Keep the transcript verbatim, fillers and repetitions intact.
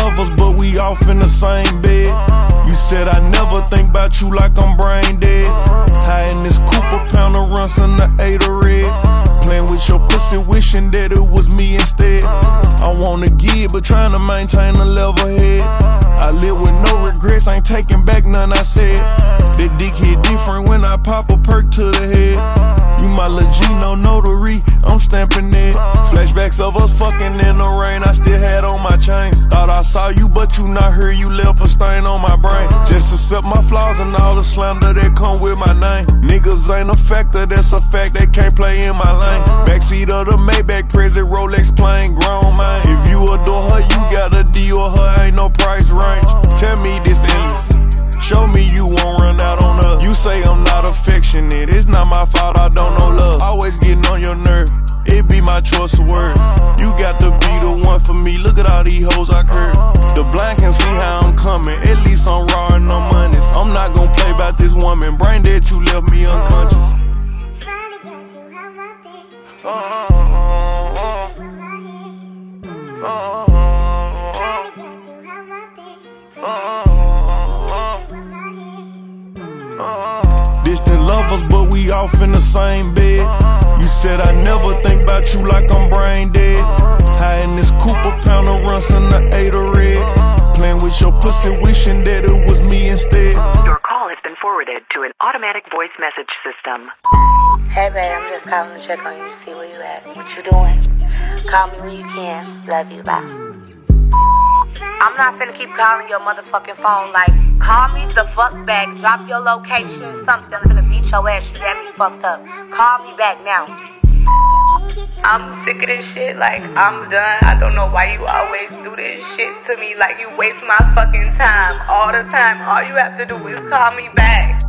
lovers, but we off in the same bed. You said I never think about you like I'm brain dead. High in this Cooper, pound of runs in the eight of red. Playing with your pussy, wishing that it was me instead. I wanna give, but trying to maintain a level head. I live with no regrets, ain't taking back none I said. That dick hit different when I pop a perk to the head. You my lil' G, no notary, I'm stamping it. Flashbacks of us fucking in the rain, I still had on my chains. Thought I saw you, but you not here, you left a stain on my brain. Just accept my flaws and all the slander that come with my name. Niggas ain't a factor, that's a fact, they can't play in my lane. Backseat of the Maybach, present Rolex playing grown man. If you adore her, you got a deal with her, ain't no price range. Tell me this endless, show me you won't run out on us. You say I'm not affectionate, it's not my fault, I don't know love. Always getting on your nerve, it be my choice of words. You got to be the one for me, look at all these hoes I curve. The blind can see how I'm coming, at least I'm raw and I'm honest. I'm not gon' play about this woman, brain dead, you left me unconscious. Uh, uh, uh, uh, uh, Distant lovers, but we off in the same bed. You said I never think about you like I'm brain dead. High in this Cooper, pound of runs in the eight of red. Playing with your pussy, wishing that it was me instead. Your call has been forwarded to an automatic voice message system. Hey babe, I'm just calling to check on you, see where you at, what you doing. Call me when you can. Love you, bye. I'm not finna keep calling your motherfucking phone. Like, call me the fuck back, drop your location, something. I'm finna beat your ass, you got me fucked up. Call me back now. I'm sick of this shit, like, I'm done. I don't know why you always do this shit to me. Like, you waste my fucking time all the time. All you have to do is call me back.